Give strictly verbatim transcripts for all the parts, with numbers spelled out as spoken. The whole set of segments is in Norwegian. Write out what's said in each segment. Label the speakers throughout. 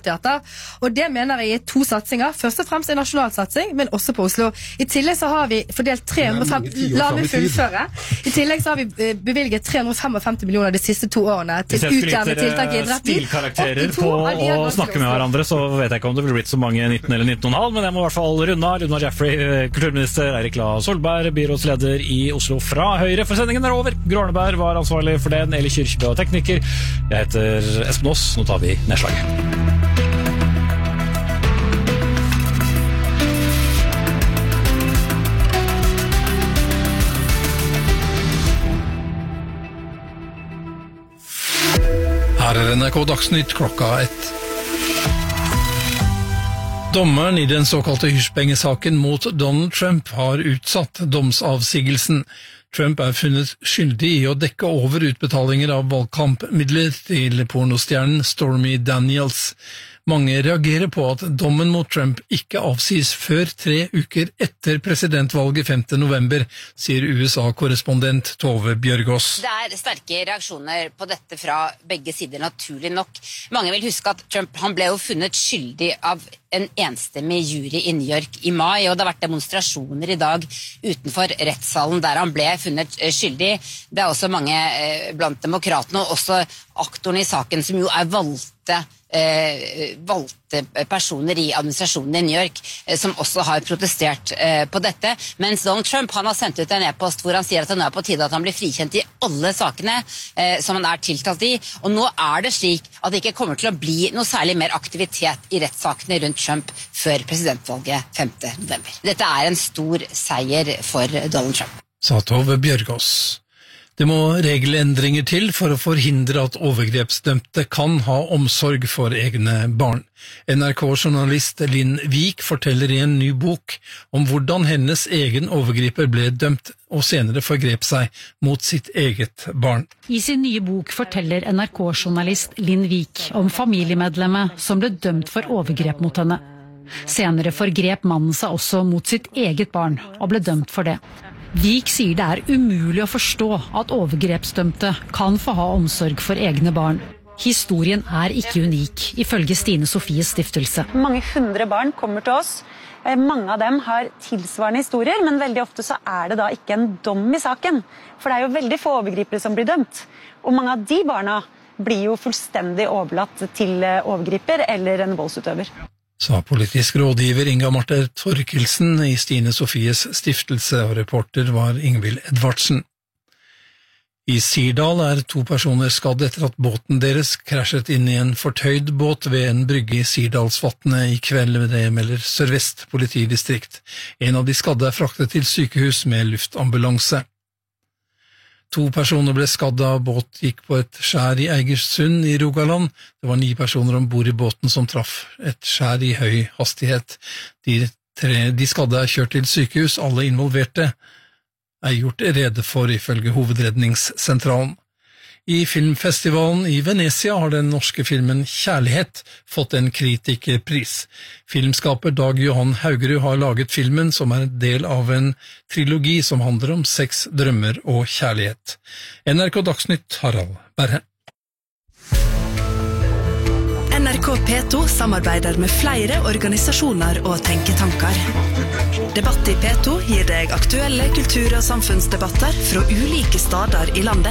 Speaker 1: Nationalteater, og det mener jeg er to satsinger. Først og fremst en nasjonal satsing, men også på Oslo. I tillegg så har vi fordelt tre hundre og femti, la meg fullføre. I tillegg så har vi bevilget tre hundre og femtifem millioner de siste to årene til utjevnende tiltak i idretten.
Speaker 2: Stilkarakterer på å snakke med hverandre, så vet jeg ikke om det ville blitt så mange nitten eller nitten komma fem, men jeg må i hvert fall runde av. Luna Jeffrey, kulturminister, Eirik La Solberg, byrådsleder i Oslo fra Høyre. For sendingen er over. Gro Arneberg var ansvarlig for den, Eli Kyrkjebø og tekniker. Jeg heter Espen Aas. Nå tar vi nedslaget.
Speaker 3: Her er N R K Dagsnytt klokka ett. Dommeren i den såkalte huspengesaken mot Donald Trump har utsatt domsavsigelsen. Trump er funnet skyldig i å dekke over utbetalinger av valgkampmidler til pornostjernen Stormy Daniels. Mange reagerer på at dommen mot Trump ikke avsies før tre uker etter presidentvalget femte november, sier U S A-korrespondent Tove Bjørgaas.
Speaker 4: Det er sterke reaksjoner på dette fra begge sider, naturlig nok. Mange vil huske at Trump han ble jo funnet skyldig av en enstemmig jury i New York i mai, og det har vært demonstrasjoner i dag utenfor rettssalen der han ble funnet skyldig. Det er også mange eh, blant demokratene, og også aktorene i saken som jo er valgte Eh, valgte personer i administrasjonen i New York eh, som også har protestert eh, på dette, mens Donald Trump han har sendt ut en e-post hvor han sier at det nå er på tide at han blir frikjent i alle sakene eh, som han er tiltalt i, og nå er det slik at det ikke kommer til å bli noe særlig mer aktivitet i rettssakene rundt Trump før presidentvalget femte november. Dette er en stor seier for Donald Trump.
Speaker 3: Sa Tove Bjørgaas. Det må regelendringer til for å forhindre at overgrepsdømte kan ha omsorg for egne barn. N R K-journalist Linn Vik forteller i en ny bok om hvordan hennes egen overgriper ble dømt og senere forgrep seg mot sitt eget barn.
Speaker 5: I sin nye bok forteller N R K-journalist Linn Vik om familiemedlemmet som ble dømt for overgrep mot henne. Senere forgrep mannen seg også mot sitt eget barn og ble dømt for det. Vik sier det er umulig å forstå at overgrepsdømte kan få ha omsorg for egne barn. Historien er ikke unik, ifølge Stine Sofies stiftelse.
Speaker 6: Mange hundre barn kommer til oss. Mange av dem har tilsvarende historier, men veldig ofte så er det da ikke en dom i saken. For det er jo veldig få overgripere som blir dømt. Og mange av de barna blir jo fullstendig overlatt til overgriper eller en voldsutøver.
Speaker 3: Sa politisk rådgiver Inga Marte Torkelsen i Stine Sofies stiftelse, og reporter var Ingvild Edvardsen. I Sirdal er to personer skadd etter at båten deres krasjet inn i en fortøyd båt ved en brygge i Sirdalsvatnet i kveld, det melder Sør-Vest politidistrikt. En av de skadde er fraktet til sykehus med luftambulanse. To personer ble skadd da båt gikk på et skjær i Eigersund i Rogaland. Det var ni personer ombord i båten som traff et skjær i høy hastighet. De, tre, de skadde er kjørt til sykehus, alle involverte er gjort rede for ifølge Hovedredningssentralen. I filmfestivalen i Venezia har den norske filmen Kjærlighet fått en kritikerpris. Filmskaper Dag Johan Haugerud har laget filmen som er en del av en trilogi som handler om sex, drømmer og kjærlighet. N R K Dagsnytt, Harald Berre.
Speaker 7: N R K P to samarbeider med flere organisasjoner og tenketanker. Debatt i P to gir deg aktuelle kultur- og samfunnsdebatter fra ulike steder i landet.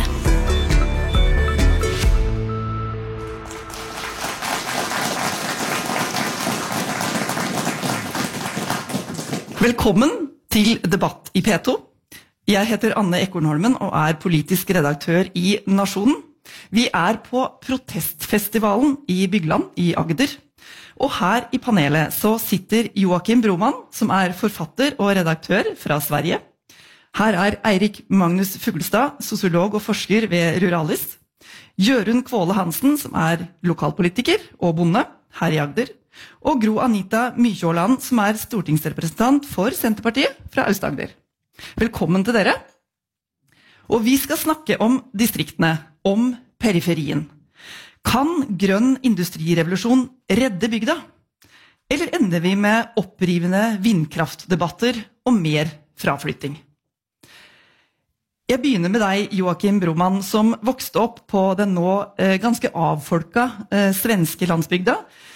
Speaker 8: Velkommen til Debatt i P to. Jeg heter Anne Ekornholmen og er politisk redaktør i Nasjonen. Vi er på protestfestivalen i Bygland i Agder. Og her i panelet så sitter Joakim Broman, som er forfatter og redaktør fra Sverige. Her er Eirik Magnus Fuglestad, sosiolog og forsker ved Ruralis. Jørund Kvåle Hansen, som er lokalpolitiker og bonde her i Agder. Og Gro Anita Mykjåland, som er stortingsrepresentant for Senterpartiet fra Aust-Agder. Velkommen til dere. Og vi skal snakke om distriktene, om periferien. Kan grønn industrirevolusjon redde bygda? Eller ender vi med opprivende vindkraftdebatter og mer fraflytting? Jeg begynner med deg, Joakim Broman, som vokste opp på den nå eh, ganske avfolka eh, svenske landsbygda.